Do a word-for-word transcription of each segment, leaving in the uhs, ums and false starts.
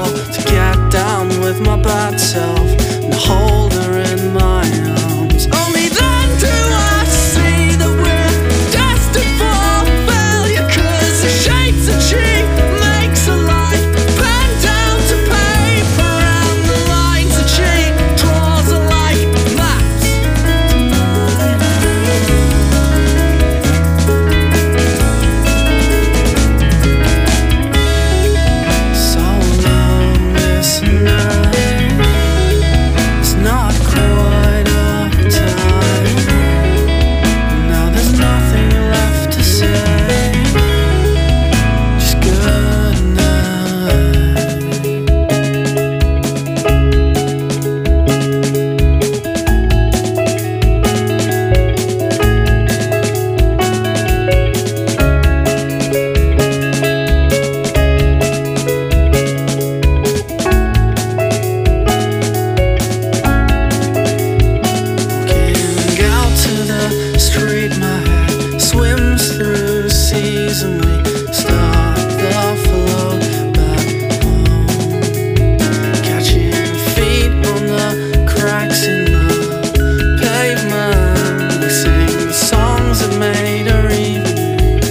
floor to get down with my bad self and hold her in my arms. Only then do I see that we're destined for failure, 'cause the shapes that she makes a life pen down to paper, and the lines that she draws are like maps. So long this night, it's not quite up time. Now there's nothing left to say, just good night. Walking out to the street, my head swims through seas, and we start the flow back home. Catching feet on the cracks in the pavement, we sing the songs that made our evening.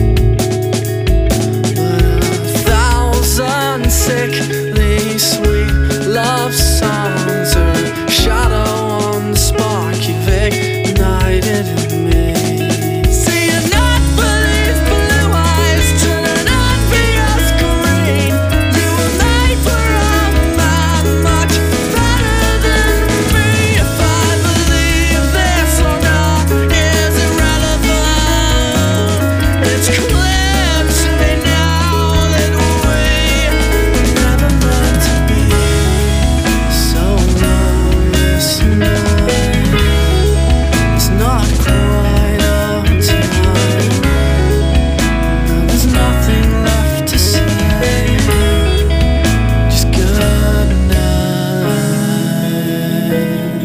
But a thousand sickly sweet love songs are a shadow on the spark you've ignited in me. See, you're not for these blue eyes turn envious green. You were made for a man much better than me. If I believe this or not is irrelevant. It's clear to me now that we were never meant to be. So long this night, it's not quite up time. Now there's nothing left to say, just good night.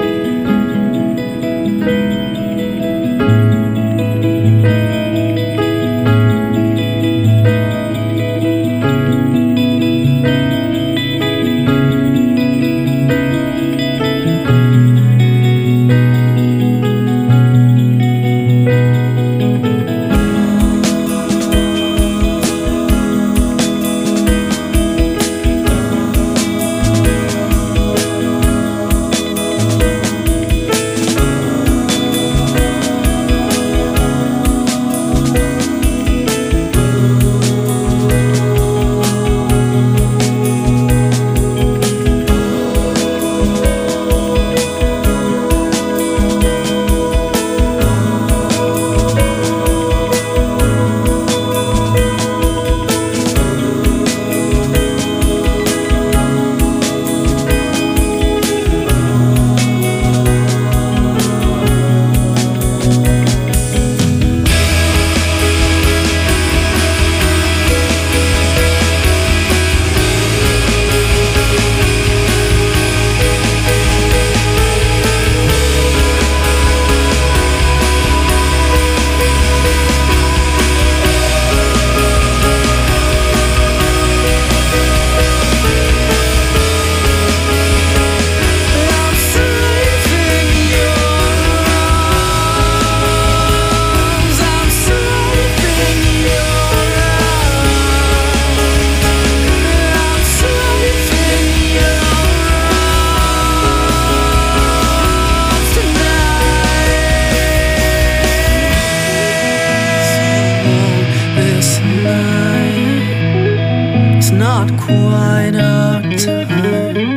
Not quite up time.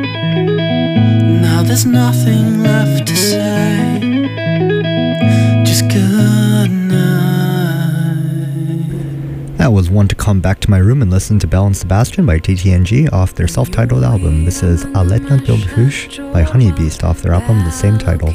Now there's nothing left to say, just good night. That was One to Come Back to My Room and Listen to Belle and Sebastian by T T N G off their self-titled album. This is A Letna Bildhus by Honey Beast off their album of the same title.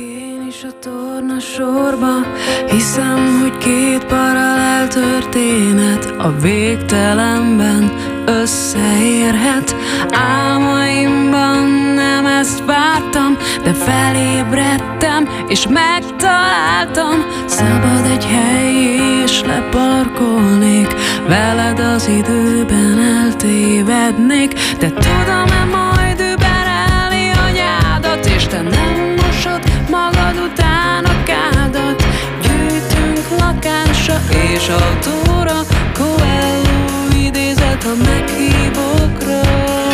Hiszem, hogy két paralel történet a végtelenben összeérhet. Álmaimban nem ezt vártam, de felébredtem és megtaláltam. Szabad egy hely és leparkolnék veled az időben eltévednék. De tudom-e majd überelni anyádat, és te nem mosod magad után a kádat. Gyűjtünk lakásra és autóra, Coelho idézet a meghívókra.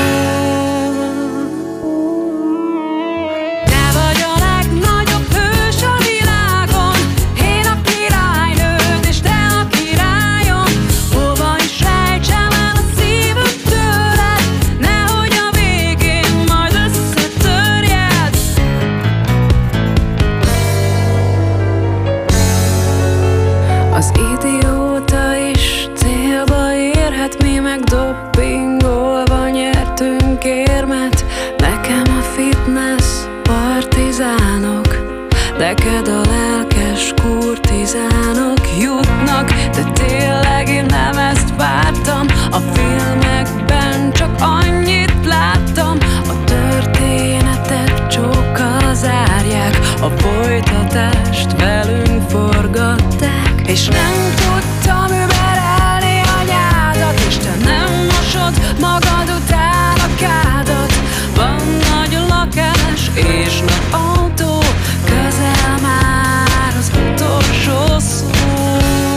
Az idióta is célba érhet, mi meg doppingolva nyertünk érmet. Nekem a fitness partizánok, neked a lelkes kurtizánok jutnak. De tényleg én nem ezt vártam, a filmekben csak annyit láttam. A történetet csókkal zárják, a folytatást velünk forgatták. És nem tudtam überelni anyádat, és te nem mosod magad után a kádat. Van nagy lakás és nagy autó, közel már az utolsó szó.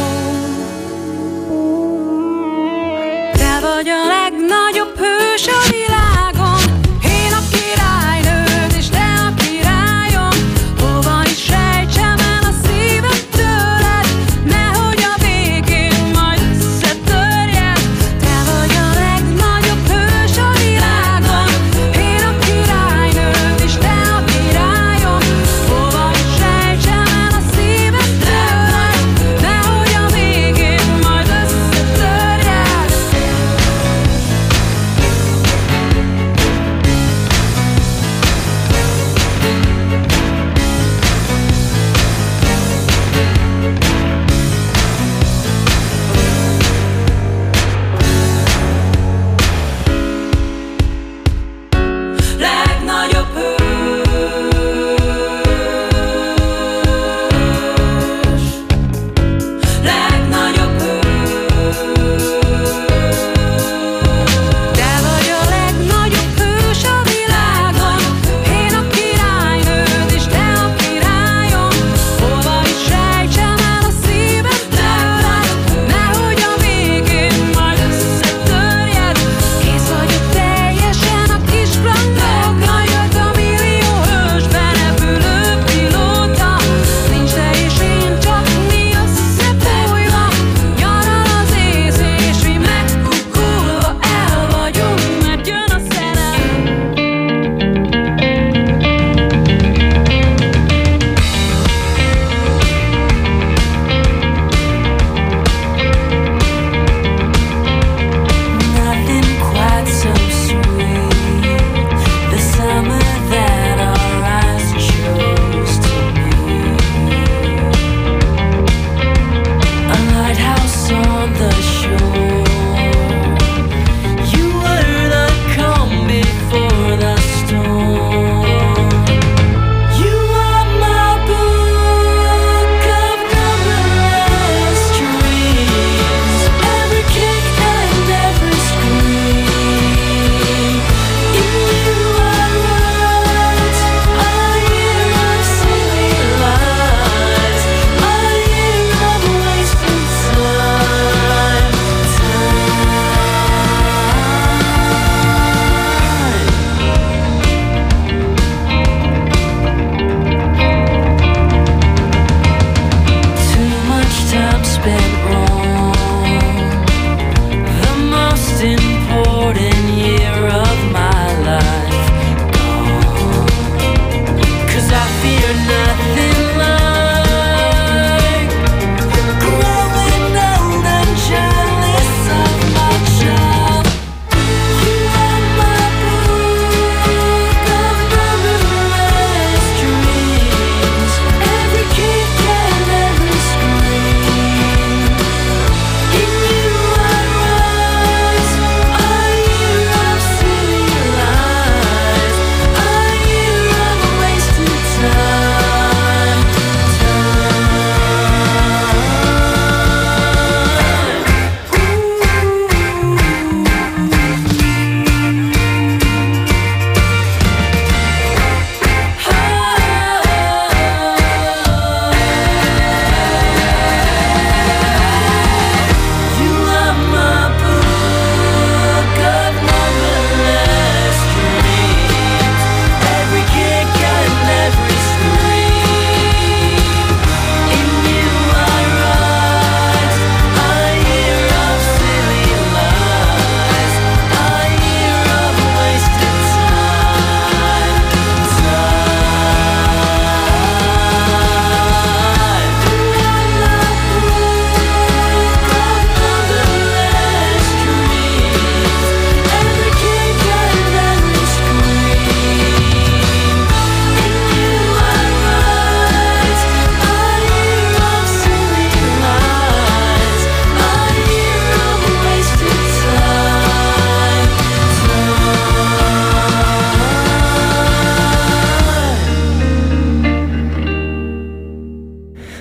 Te vagy a legnagyobb hős a világon, én a királynőd, és te a királyom. Hova is rejtsem el a szívem tőled, nehogy a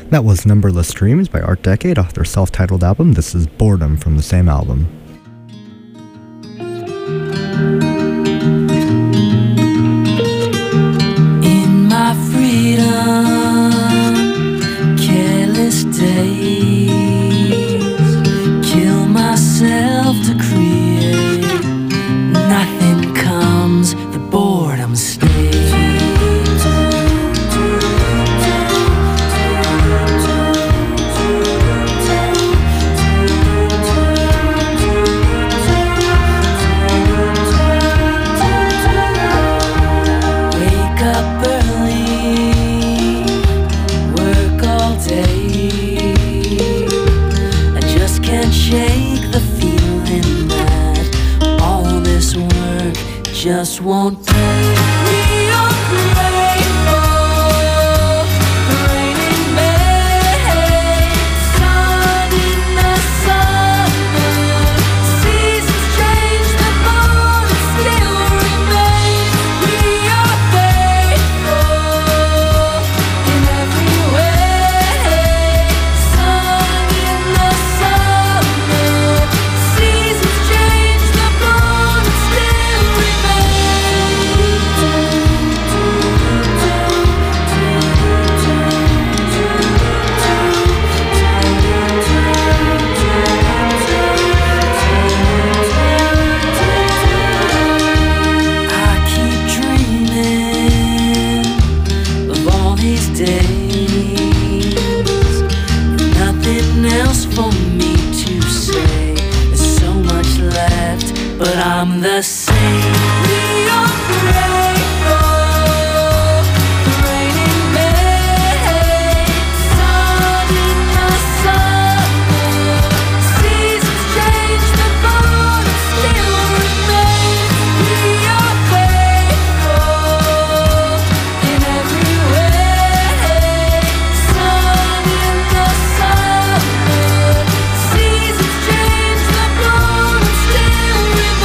That was Numberless Dreams by Art Decade off their self-titled album. This is Boredom from the same album. In my freedom, careless days, kill myself to create. Nothing comes, the boredom stays. Just won't take me on grateful. Raining May, sun in the summer. Seasons change, the bond still remains. We are faithful in every way. Sun in the summer. Seasons change, the bond still remains. But I'm the same. We are grateful. Raining May, sun in the summer. Seasons change, the bond still remains. We are faithful in every way. Sun in the summer. Seasons change, the bond still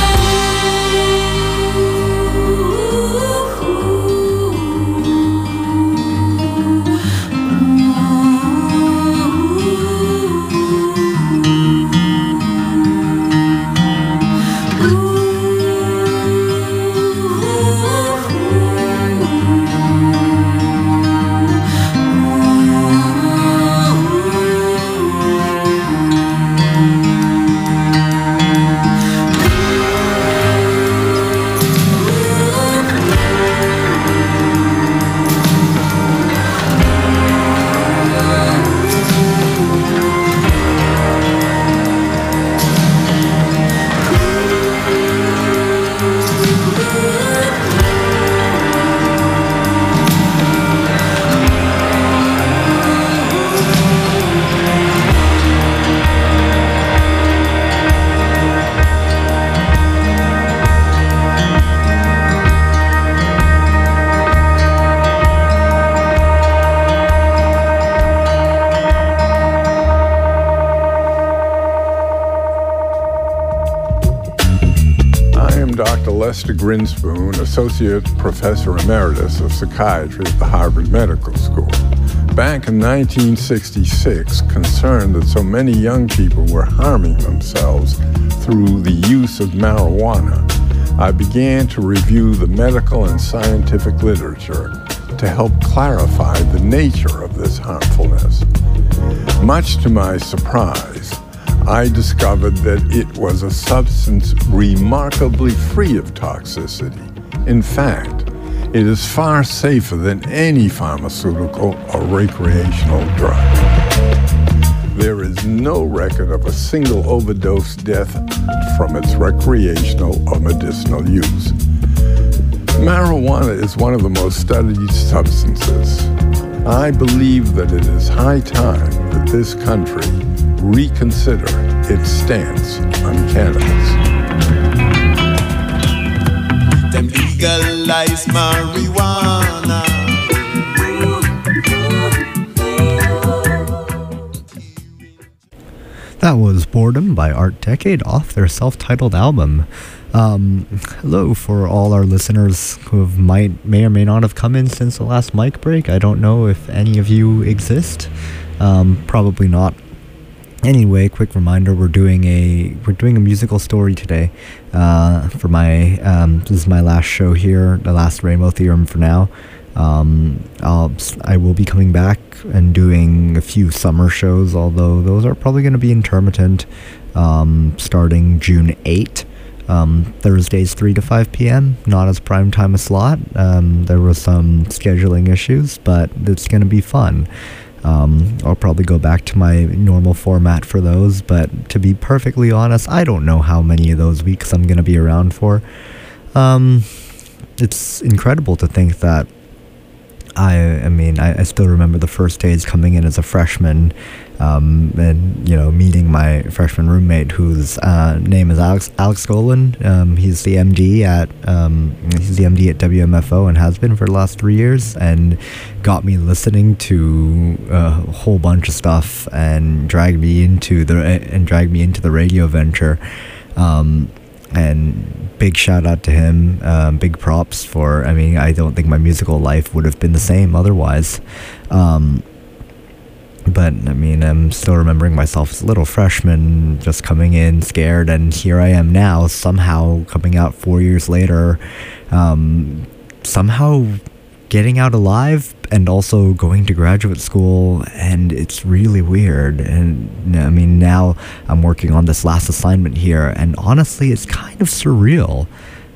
Lester Grinspoon, Associate Professor Emeritus of Psychiatry at the Harvard Medical School. Back in nineteen sixty-six, concerned that so many young people were harming themselves through the use of marijuana, I began to review the medical and scientific literature to help clarify the nature of this harmfulness. Much to my surprise, I discovered that it was a substance remarkably free of toxicity. In fact, it is far safer than any pharmaceutical or recreational drug. There is no record of a single overdose death from its recreational or medicinal use. Marijuana is one of the most studied substances. I believe that it is high time that this country reconsider its stance on cannabis. Them legalize marijuana. That was Boredom by Art Decade off their self-titled album. Um, hello for all our listeners who have might may or may not have come in since the last mic break. I don't know if any of you exist. Um, probably not. Anyway, quick reminder: we're doing a we're doing a musical story today. Uh, for my um, this is my last show here, the last Rainbow Theorem for now. Um, I'll I will be coming back and doing a few summer shows, although those are probably going to be intermittent. Um, starting June eighth. Um, Thursdays three to five p.m. Not as prime time a slot. Um, there were some scheduling issues, but it's going to be fun. Um, I'll probably go back to my normal format for those, but to be perfectly honest, I don't know how many of those weeks I'm going to be around for. Um, it's incredible to think that I, I mean, I, I still remember the first days coming in as a freshman, um, and, you know, meeting my freshman roommate whose uh, name is Alex Alex Golan. Um, he's the M D at um, he's the M D at W M F O and has been for the last three years, and got me listening to a whole bunch of stuff and dragged me into the and dragged me into the radio venture. Um, And big shout out to him. Um, big props for, I mean, I don't think my musical life would have been the same otherwise. Um, but, I mean, I'm still remembering myself as a little freshman, just coming in scared, and here I am now, somehow coming out four years later, um, somehow getting out alive and also going to graduate school, and it's really weird. And I mean, now I'm working on this last assignment here, and honestly, it's kind of surreal.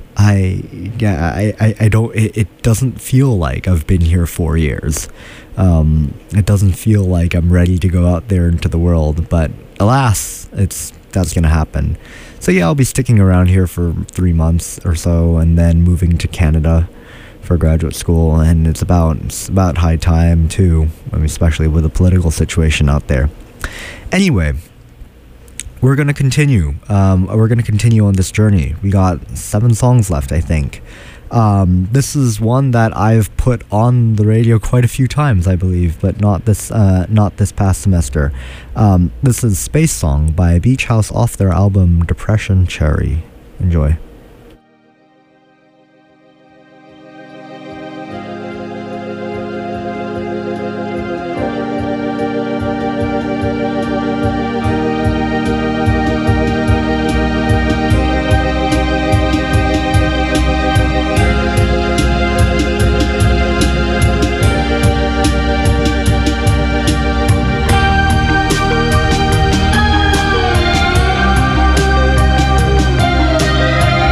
I yeah, I, I, I don't it, it doesn't feel like I've been here four years. Um, it doesn't feel like I'm ready to go out there into the world, but alas, it's that's gonna happen. So yeah, I'll be sticking around here for three months or so, and then moving to Canada for graduate school, and it's about it's about high time too. I mean, especially with the political situation out there. Anyway, we're gonna continue. Um, we're gonna continue on this journey. We got seven songs left, I think. Um, this is one that I've put on the radio quite a few times, I believe, but not this uh, not this past semester. Um, this is Space Song by Beach House off their album Depression Cherry. Enjoy. Thank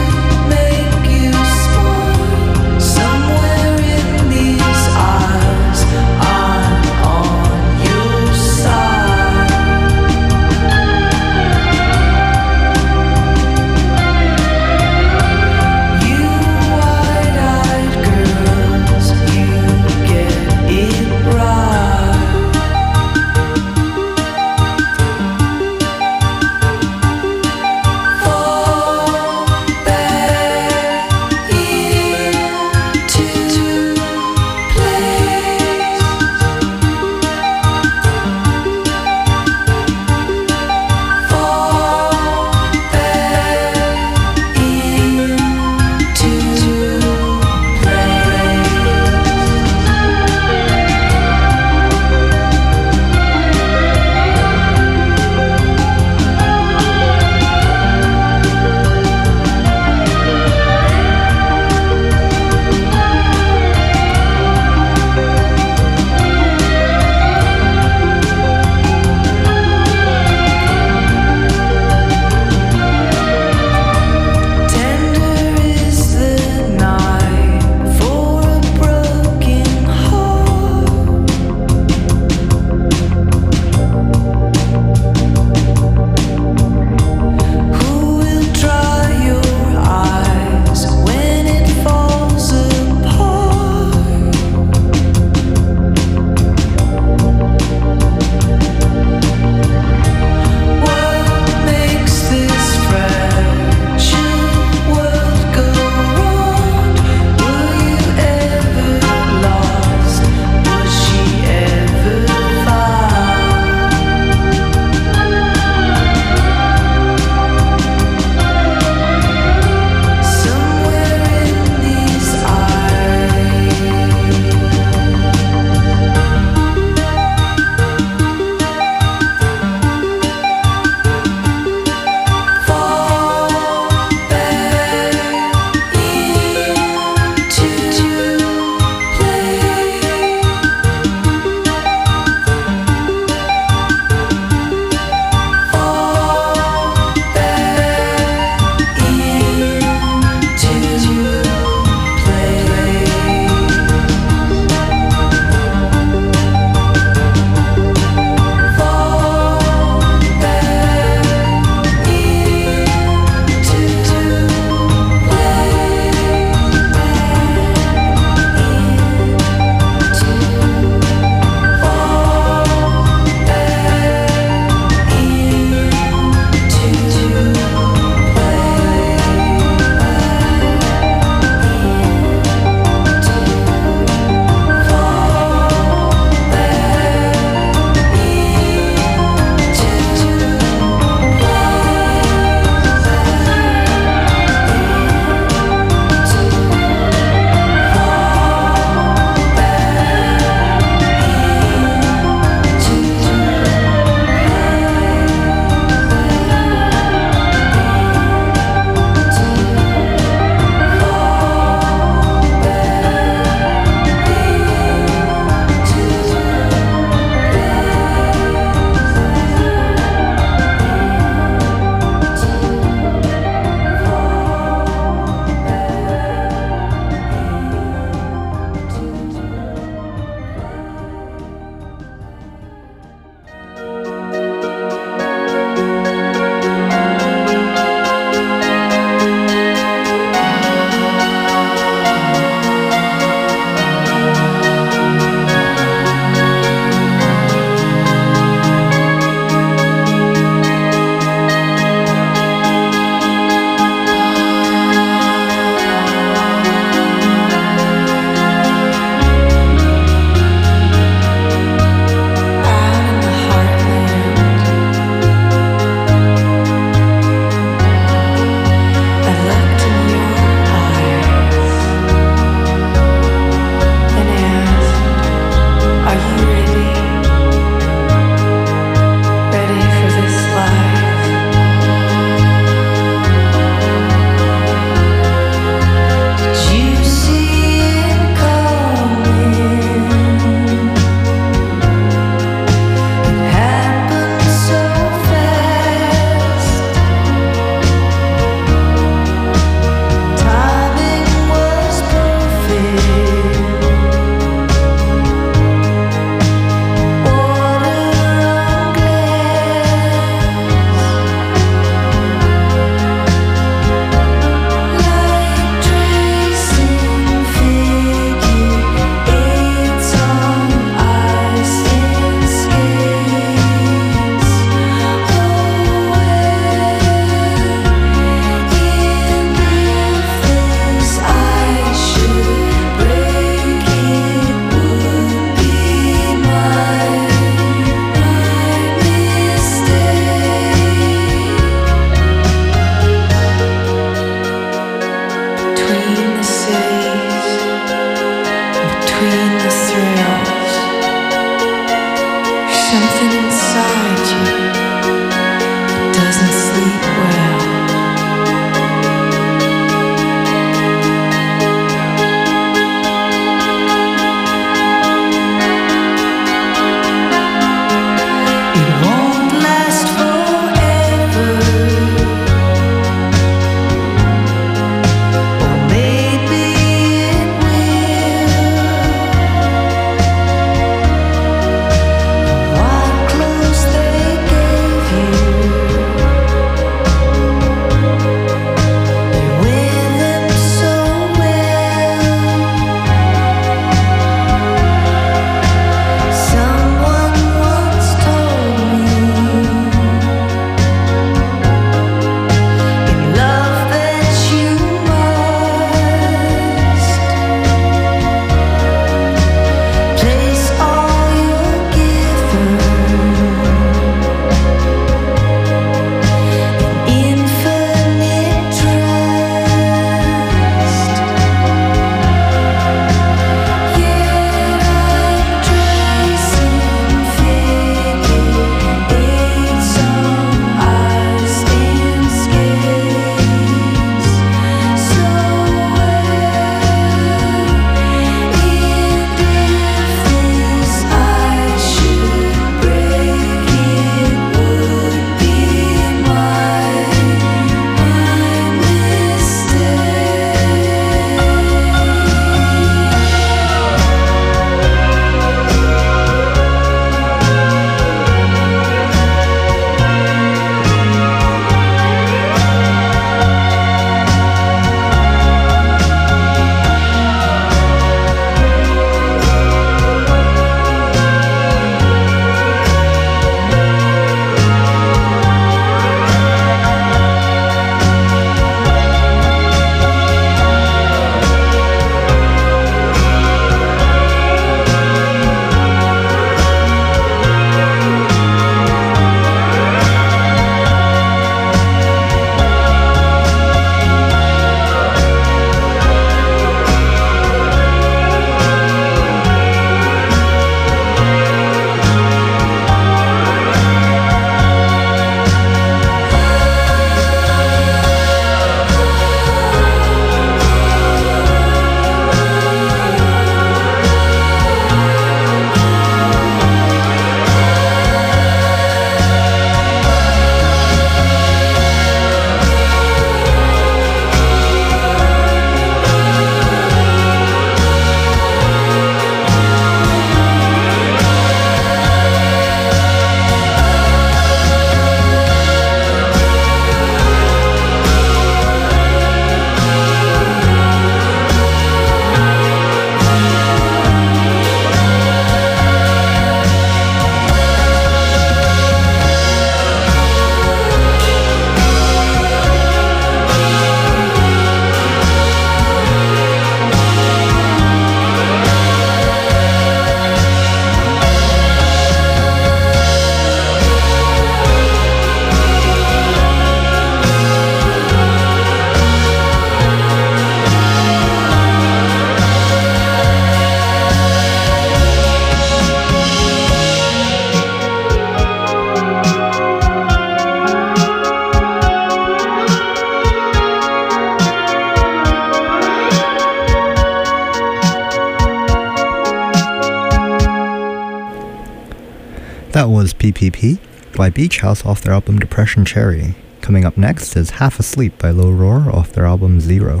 That was P P P by Beach House off their album Depression Cherry. Coming up next is Half Asleep by Low Roar off their album Zero.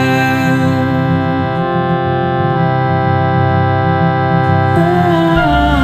Pitch down.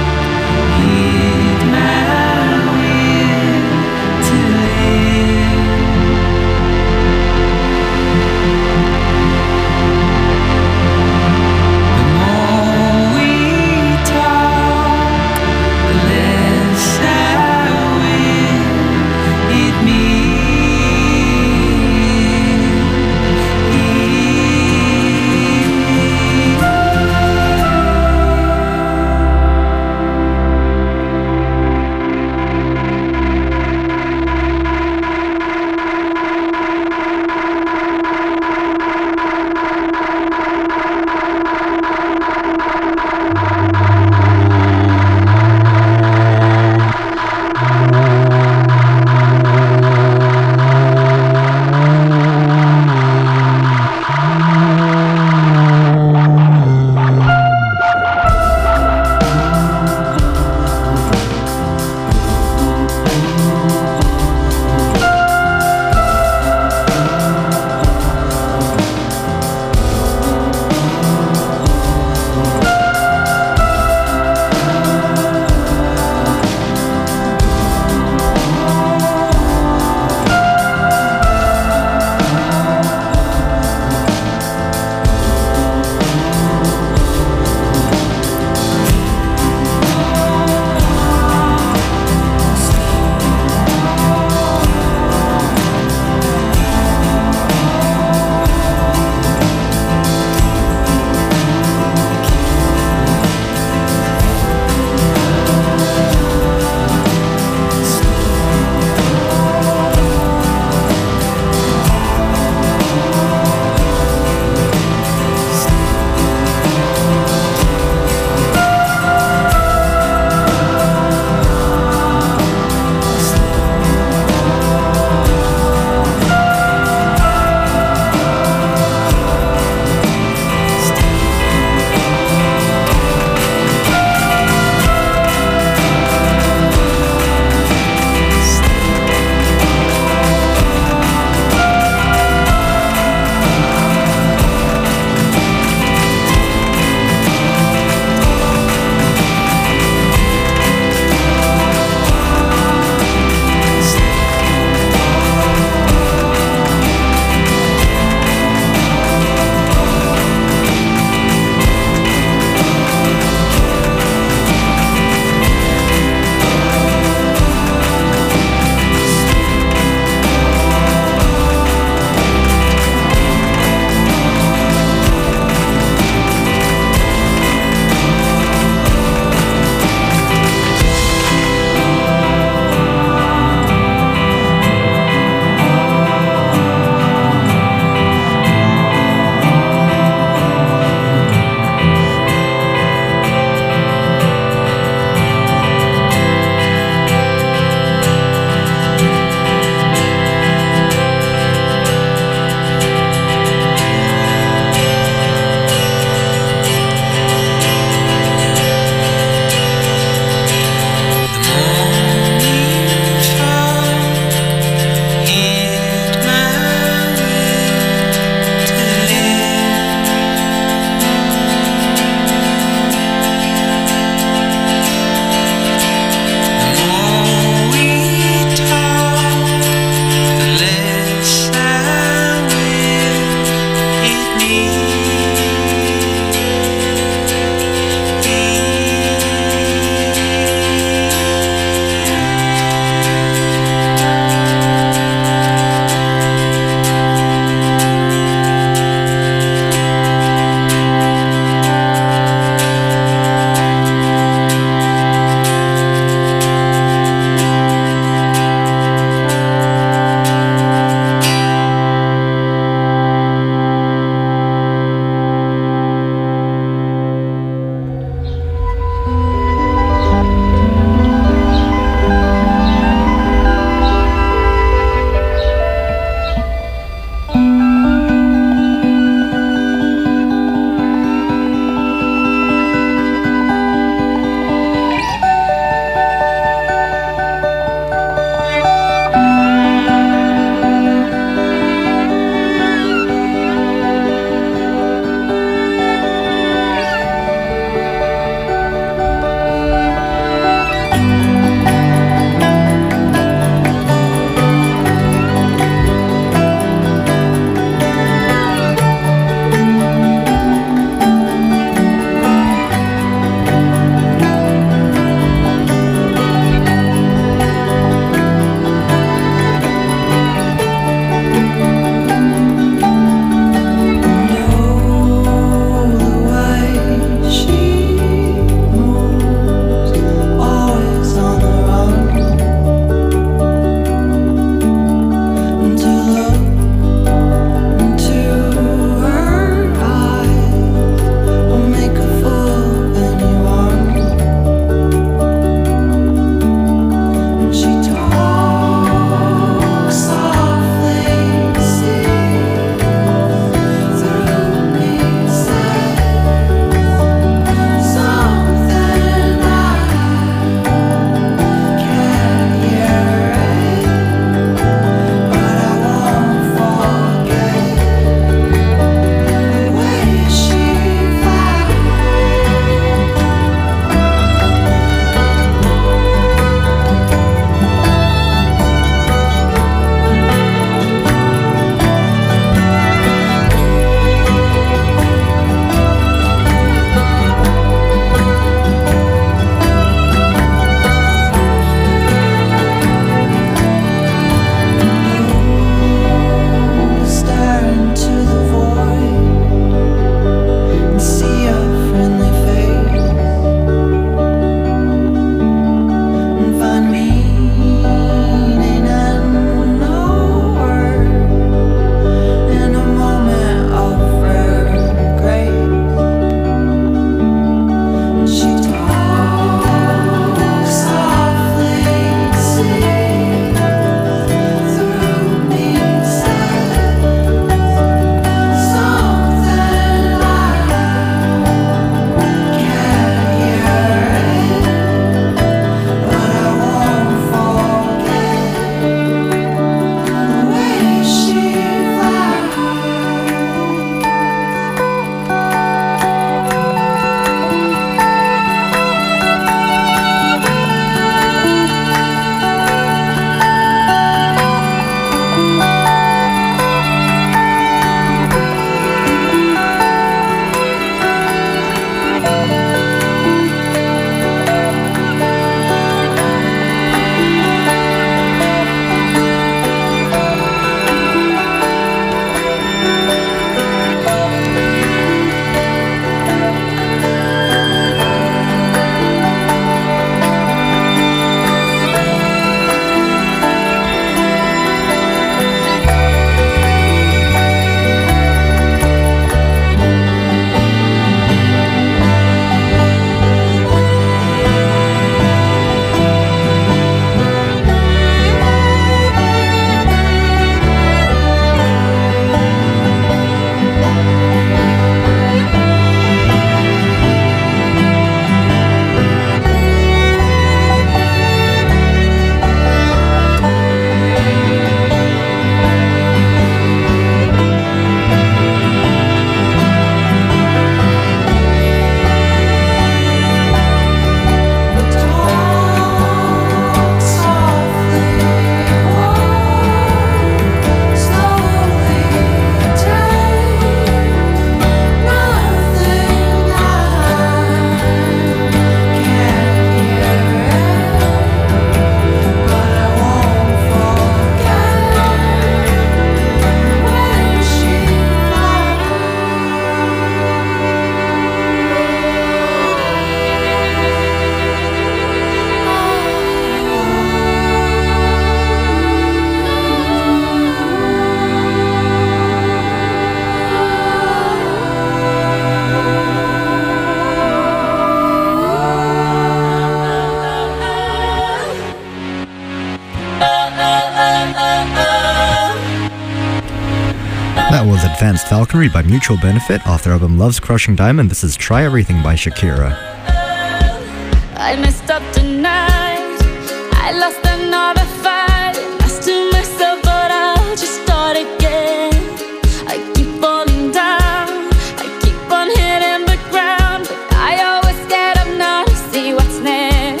was Advanced Falconry by Mutual Benefit off their album Love's Crushing Diamond. This is Try Everything by Shakira. I messed up tonight. I lost another fight. I still myself, but I'll just start again. I keep falling down. I keep on hitting the ground, but I always get up now to see what's next.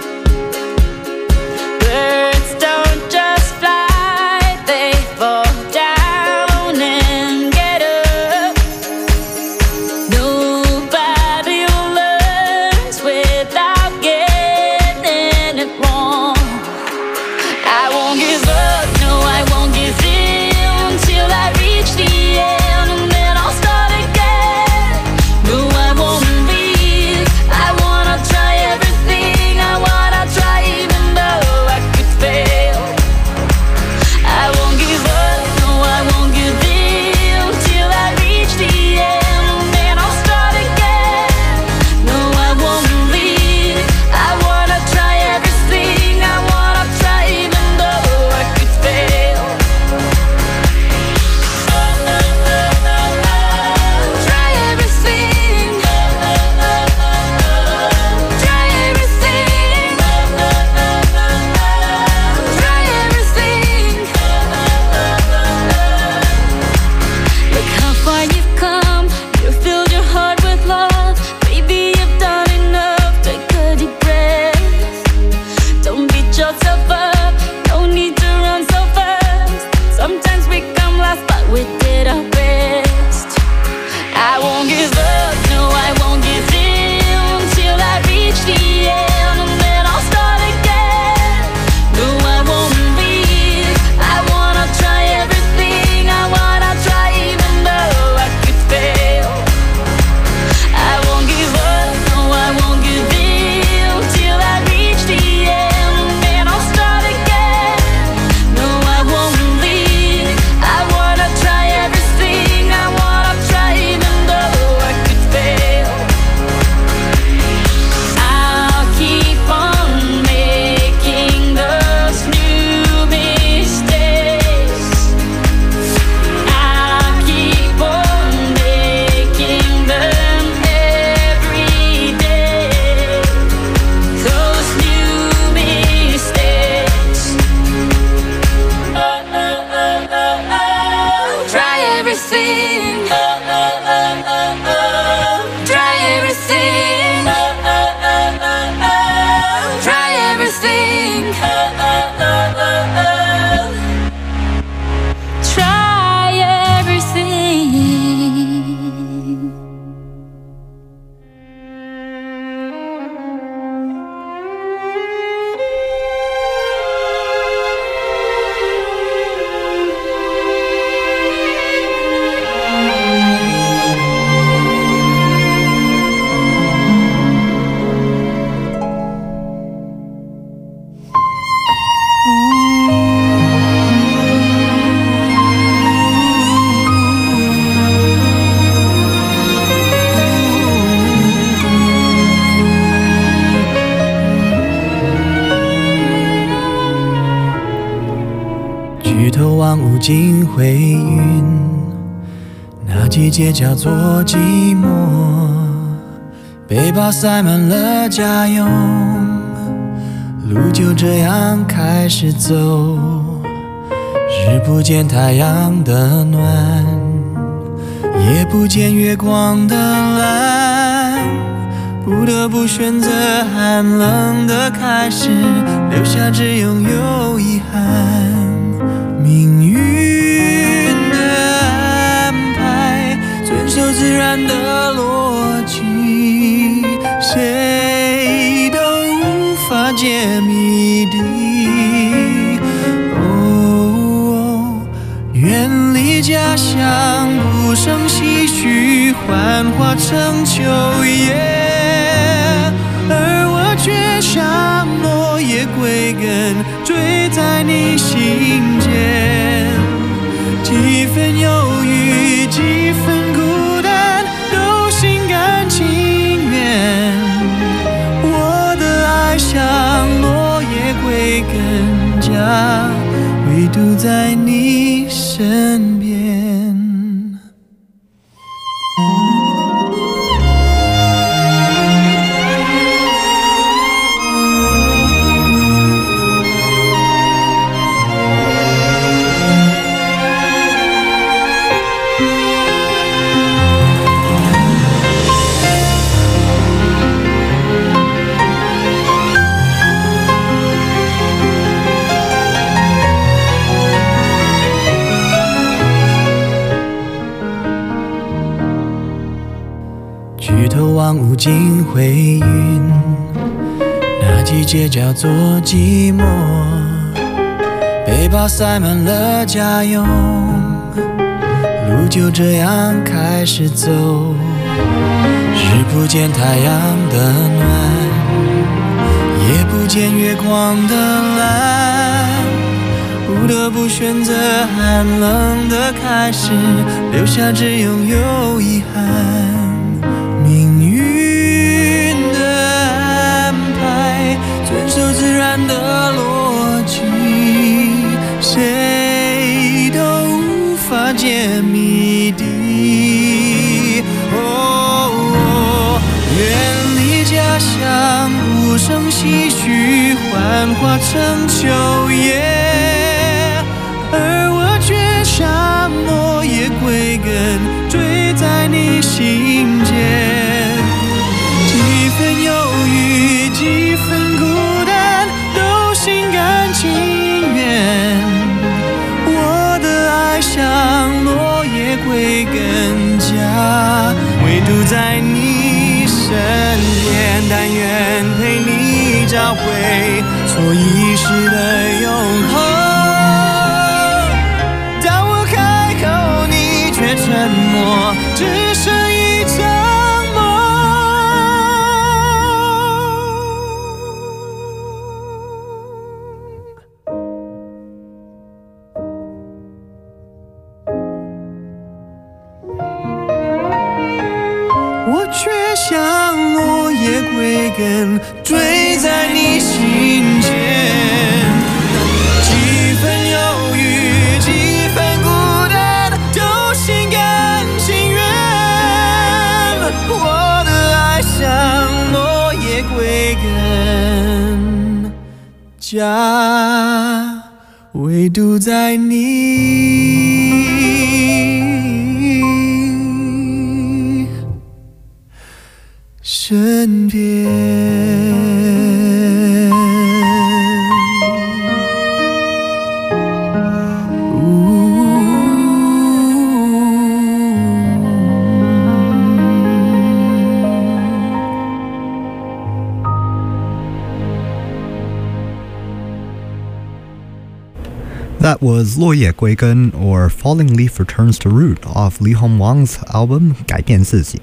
Birds don't just fly, they fall down and get up. Nobody learns without getting it wrong. I won't give up, no, I won't give in till I reach the end, and then I'll start again. No, I won't leave. I wanna try everything. I wanna try even though I could fail. I won't give up, no, I won't give in till I reach the end, and then I'll start again. No, I won't leave. I wanna try everything. I wanna try even though I could fail. Try everything. Try everything. Try everything. Look how far you've come. You filled your heart with love. Baby, you've done enough. Take a deep breath. Don't beat yourself up. No need to run so fast. Sometimes we come last, but we did our best. I won't give up, no, I won't give in till I reach the end, and then I'll start again. No, I won't leave. I wanna try everything. I wanna try even though I could fail. I won't give up, no, I won't give in till I reach the end, and then I'll start again. No, I won't leave. I wanna try everything. I wanna try even though I could fail. I'll keep on making those new mistakes. I'll keep on making them every day. Those new mistakes. Try everything. Try everything. Try everything. Try everything. 举头望无尽灰云，那季节叫做寂寞。背包塞满了家用，路就这样开始走。日不见太阳的暖，夜不见月光的蓝，不得不选择寒冷的开始，留下只拥有遗憾。命运的安排，遵守自然的逻辑，谁都无法解谜底。哦，远离家乡，不胜唏嘘，幻化成秋叶，而我却像落叶归根，坠在你心间。几分忧郁，几分孤单，都心甘情愿。我的爱像落叶归根，家唯独在你身边。 进回云，那季节叫做寂寞，背包塞满了家用，路就这样开始走，日不见太阳的暖，夜不见月光的蓝，不得不选择寒冷的开始，留下只拥有遗憾。命运的安排，遵守自然的逻辑，谁都无法解谜底。哦，远离家乡，鼓声唏嘘，幻化成秋叶，而我却像落叶归根，坠在你心间。几分忧郁，几分孤单，都心甘情愿。我的爱像落叶归根家，唯独在你身边，但愿陪你找回错遗失的永恒。沉默，只剩一场梦。我却像落叶归根，坠在你心间。几分忧郁，几分孤单，都心甘情愿。我的爱像落叶归根家，唯独在你身边。 That was 落叶归根 or Falling Leaf Returns to Root off Lee Hom Wang's album 改变自己.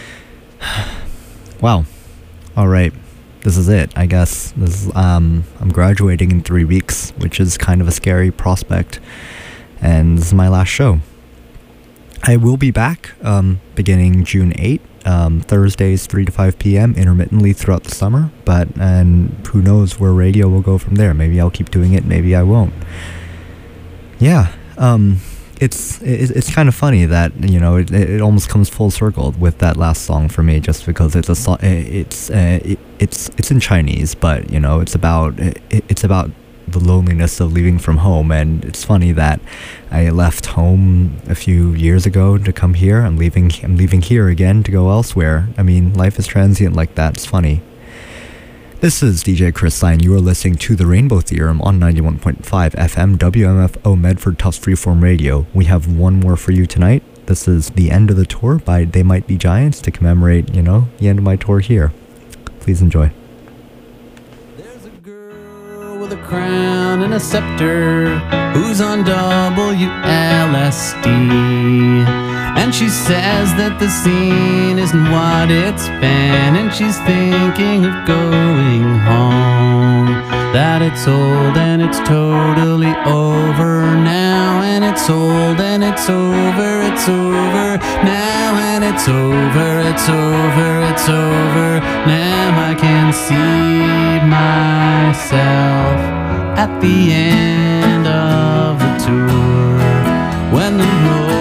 Wow. Alright. This is it, I guess. This is, um, I'm graduating in three weeks, which is kind of a scary prospect. And this is my last show. I will be back um, beginning June eighth. Um, Thursdays three to five p.m. intermittently throughout the summer. But, and who knows where radio will go from there. Maybe I'll keep doing it, maybe I won't. Yeah, um, it's it, it's kind of funny that, you know, it, it almost comes full circle with that last song for me, just because it's a song. It's uh, it, it's it's in Chinese, but you know, it's about it, it's about the loneliness of leaving from home, and it's funny that I left home a few years ago to come here. I'm leaving I'm leaving here again to go elsewhere. I mean, life is transient like that. It's funny. This is D J Chris Stein. You are listening to The Rainbow Theorem on ninety-one point five F M W M F O Medford Tufts Freeform Radio. We have one more for you tonight. This is The End of the Tour by They Might Be Giants to commemorate, you know, the end of my tour here. Please enjoy. There's a girl with a crown and a scepter who's on W L S D. And she says that the scene isn't what it's been, and she's thinking of going home. That it's old and it's totally over now, and it's old and it's over, it's over now, and it's over, it's over, it's over now. I can see myself at the end of the tour when the road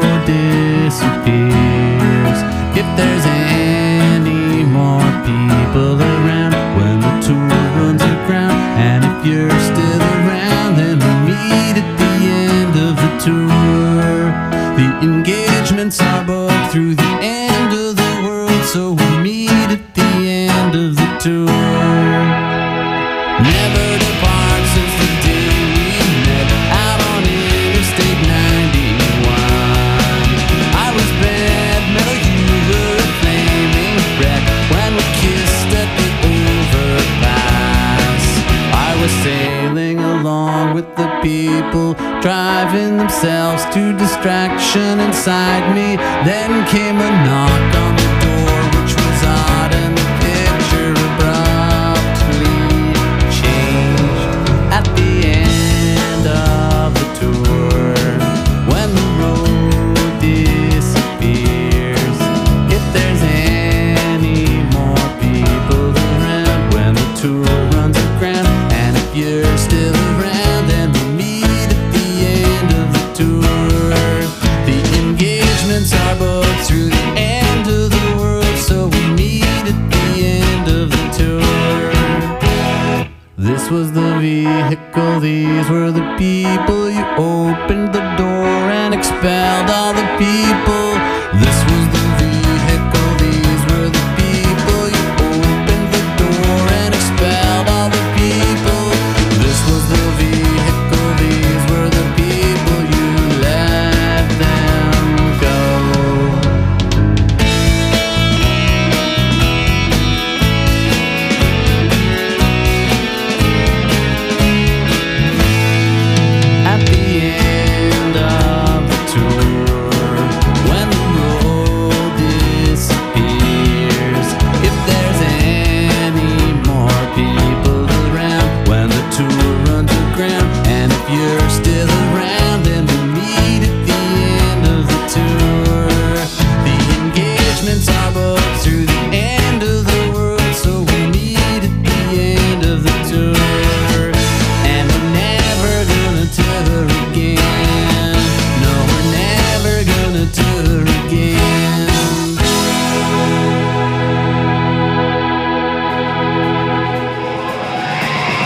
disappears. If there's any more people around when the tour runs aground, and if you're still around, then we'll meet at the end of the tour. The engagements are booked through the end of the world, so we'll meet at the end of the tour. Never depart since the day was sailing along with the people, driving themselves to distraction inside me. Then came a knock on the door, which was odd, and the picture abruptly changed at the end of the tour. When the road disappears, if there's any more people around, when the tour runs aground, and if you're still around, then we'll meet at the end of the tour. The engagements are booked through the end of the world, so we meet at the end of the tour. This was the vehicle, these were the people. You opened the door and expelled all the people. This